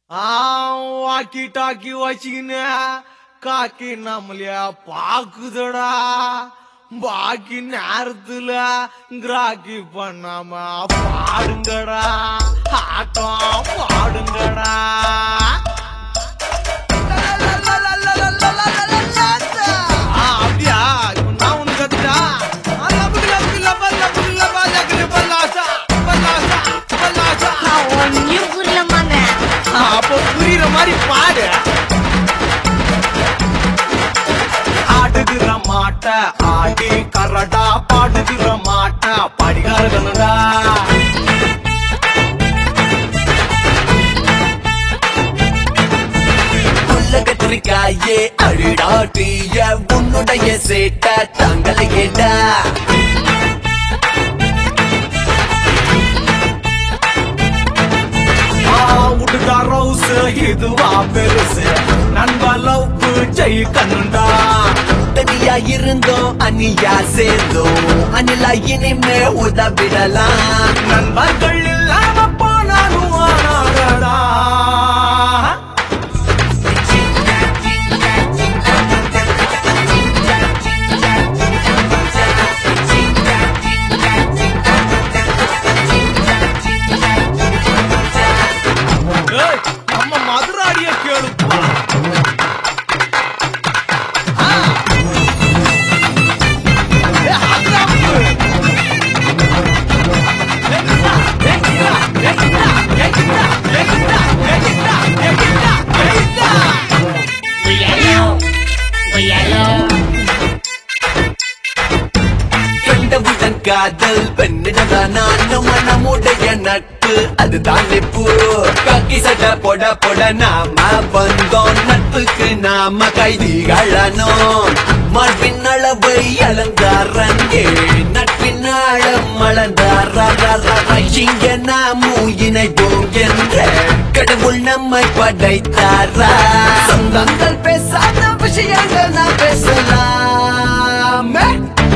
Walkie talkie வச்சுக்கின்னு காக்கி நம்மளைய பாக்குதடா. பாக்கி நேரத்துல கிராக்கி பண்ணாம பாடுங்கடா, ஆட்டம் பாடுங்கடா. அப்படியா? நான் ஒண்ணு கத்துட்டா அப்போ புரியுற மாதிரி பாடு. ஆடுகிற மாட்ட ஆடி கரடா, பாடுகிற மாட்ட படிகாரகனுடா. கத்திரிக்காயே அழிடாட்டிய உன்னுடைய சேட்ட தங்களை கேட்டா. உடுடா ரவுசு இதுவா பெருசு, நண்பா லவ் ஜெய் கண்ணுண்டா. தனியா இருந்தோம் அனியா சேர்ந்தோம், அனிலா இனிமே உதவிடலாம். நண்பர்கள் இல்லாம போனாலும் ஆனாடா. நம்ம மதுராடிய கேளுப்பா. கண்டவுடன் காதல் பெண்ணிடதானா நம்முடைய நட்பு அதுதான் நெப்பு. காக்கி சட்டை போட போட நாம வந்தோம், நட்புக்கு நாம கைதிகளனோம். மார்பின் அளவை அலங்காரங்கே நட்பின் ஆழம் அளந்தார. இங்க நாமும் இணைப்போம் என்ற கடவுள் நம்மை படைத்தாரா. சொந்தங்கள் பேசாத விஷயங்கள் நான் பேசலாமே.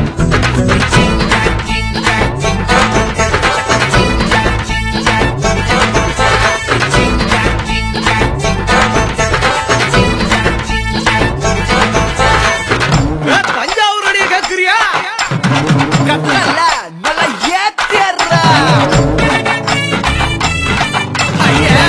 தஞ்சாவூருடைய கேக்குறியா? கட்டல நல்லா ஏத்தியறா. ஐயா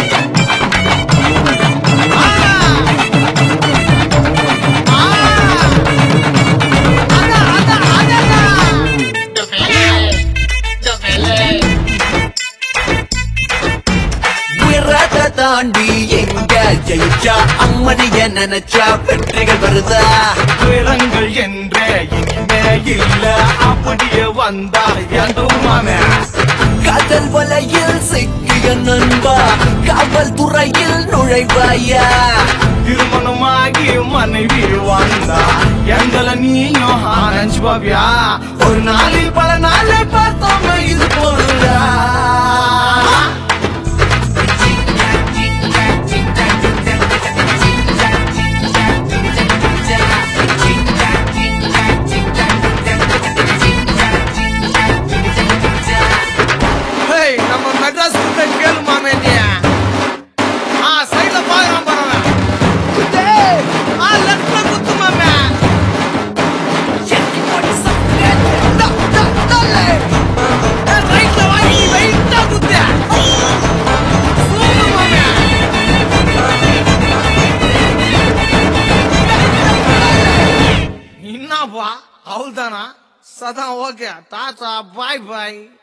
உயரத்தை தாண்டி எங்க ஜெயிச்சா அம்மனிய நினைச்சா வெற்றிகள் வருதா. விலங்கள் என்றே இனிமே இல்ல, அப்படியே வந்தா எதுவுமே. காதல் வலையில் சிக்கிய நண்பா, காவல்துறையில் நுழைவாயா. திருமணமாகி மனைவி வந்தா எங்களை நீயும் ஆரஞ்சு பாவியா. ஒரு நாளில் பல நாளை பார்த்தோமே இது போடுறா. நம்ம மெட்ராஸ் கிட்ட கேளுமாமே நீ. சைட்ல பாக்குறான் பாருங்க. லெஃப்ட்ல குத்துமாமே. ரைட்ல வாங்கி வெயிட்டா குத்து. சூப்பர்மாமே. என்னப்பா அவ்வளவுதானா? சதான் ஓகே, டாடா பாய் பாய்.